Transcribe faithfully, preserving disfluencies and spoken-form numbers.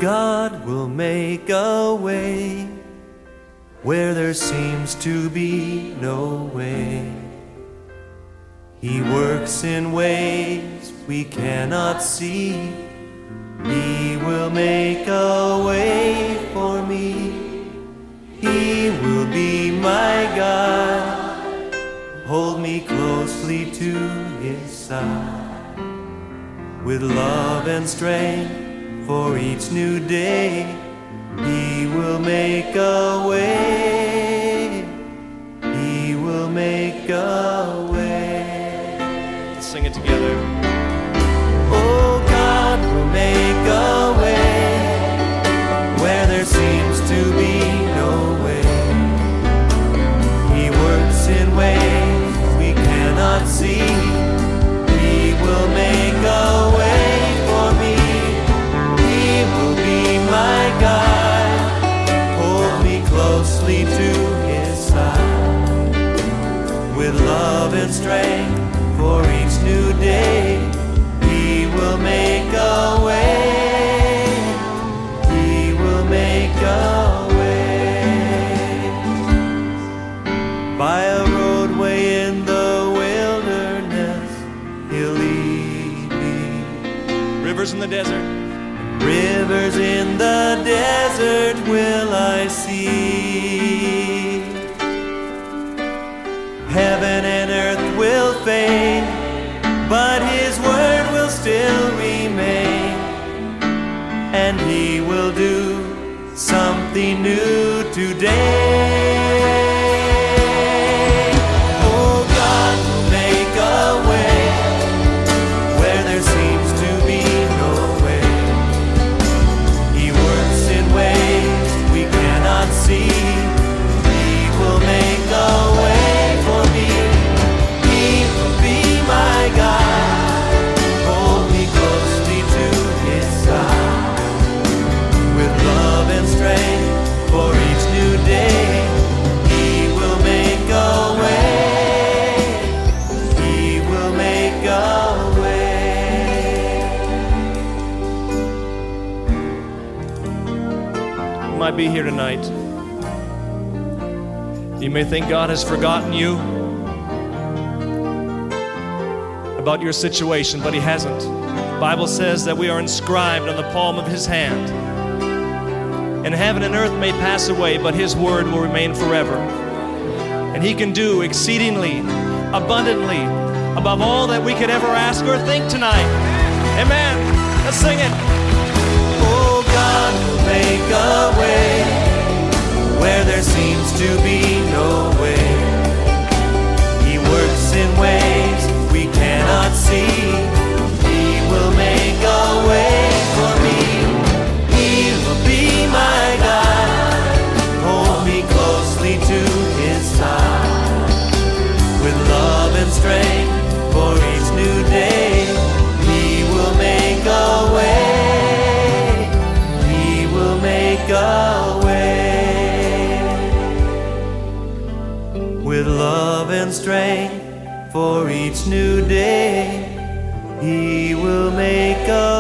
God will make a way where there seems to be no way. He works in ways we cannot see. He will make a way for me. He will be my God, hold me closely to His side, with love and strength for each new day. He will make a way. He will make a way. Let's sing it together. Oh, God will make a way where there seems to be no way. He works in ways we cannot see. He will make a way for me. He will be my God, hold me closely to His side, with love and strength for each new day. He will make a way. He will make a way. By a roadway in the wilderness, He'll lead me. Rivers in the desert. Rivers in the desert will I see. Heaven and earth will fade, but His word will still remain, and He will do something new today. Oh, God will make a way where there seems to be no way. He works in ways we cannot see. He will make a way for me. He will be my God, hold me closely to His side, with love and strength for each new day. He will make a way. He will make a way. You might be here tonight. You may think God has forgotten you about your situation, but He hasn't. The Bible says that we are inscribed on the palm of His hand. And heaven and earth may pass away, but His word will remain forever. And He can do exceedingly, abundantly, above all that we could ever ask or think tonight. Amen. Let's sing it. Oh, God will make a way where there seems to be no way. He works in ways we cannot see. He will make a way for me. He will be my God, hold me closely to His side, with love and strength for each new day. He will make a way. He will make a way. With love and strength for each new day, He will make a